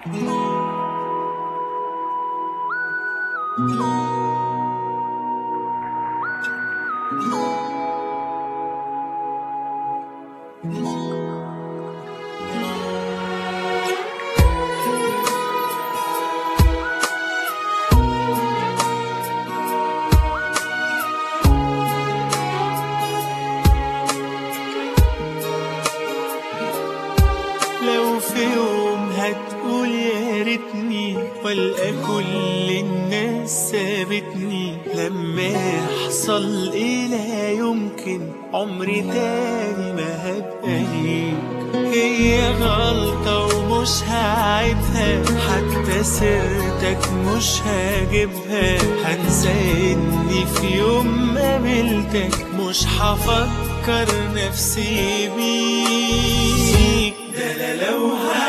لو في يوم هتقول يا ريتني والقى كل الناس سابتني، لما يحصل ايه لا يمكن عمري تاني ما هبقى ليك. هي غلطة ومش هعيدها، حتى سيرتك مش هجيبها. هنسى اني في يوم قابلتك، مش هفكر نفسي بيك. ده انا لو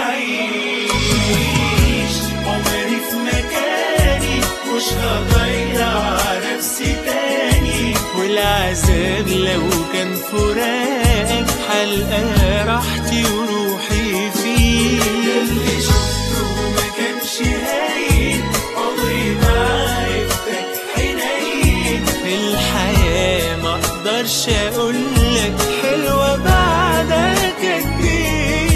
هعيش عمري في مكاني، مش هضيع نفسي تاني. والعذاب لو كان فراقك، حلقة راحتي وروحي فيه. اللي شفته ما كانش هاين، عمري ما عرفتك حنين. الحياة ما اقدرش اقولك حلوة بعدك كتير.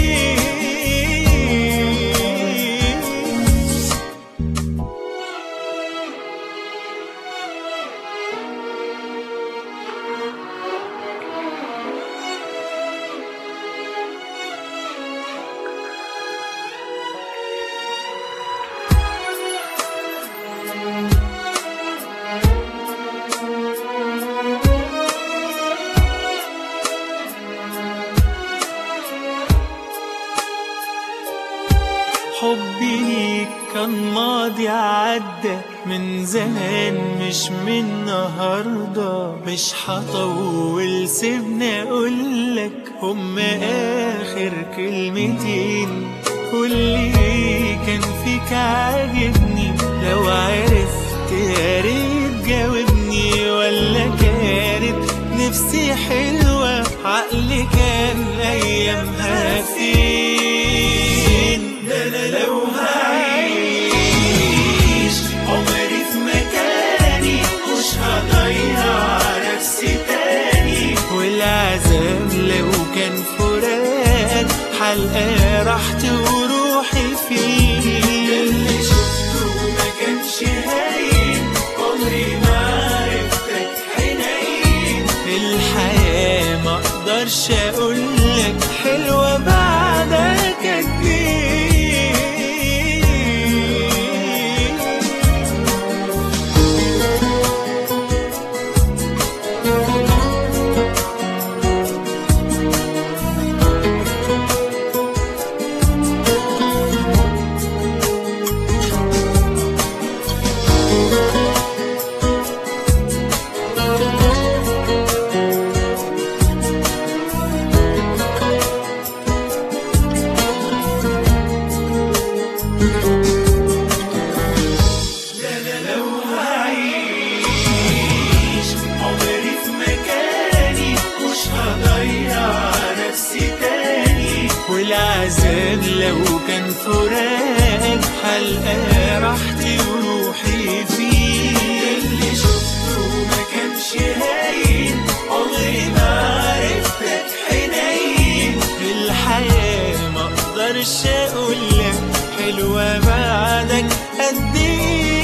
حبي ليك كان ماضي عدى من زمان، مش من النهارده. مش هطول سيبني اقولك هما اخر كلمتين. كل كان فيك عاجبني، لو عرفت يا ريت جاوبني. ولا كانت نفسي حلوة، عقلي كان ايامها فين. ده انا لو هعيش عمري في مكاني، مش هضيع نفسي تاني. والعذاب لو كان فراق، حلقة راحتي وروحي فيه. اللي شفته ما كانش هاين، عمري ما عرفتك حنين. الحياة ما اقدرش اقولك حلوة بعدك كتير. والعذاب لو كان فراقك، حلقة راحتي وروحي فيه. اللي شفته ما كانش هاين، عمري ما عرفتك حنين. الحياة ما اقدرش اقولك حلوة بعدك قد ايه.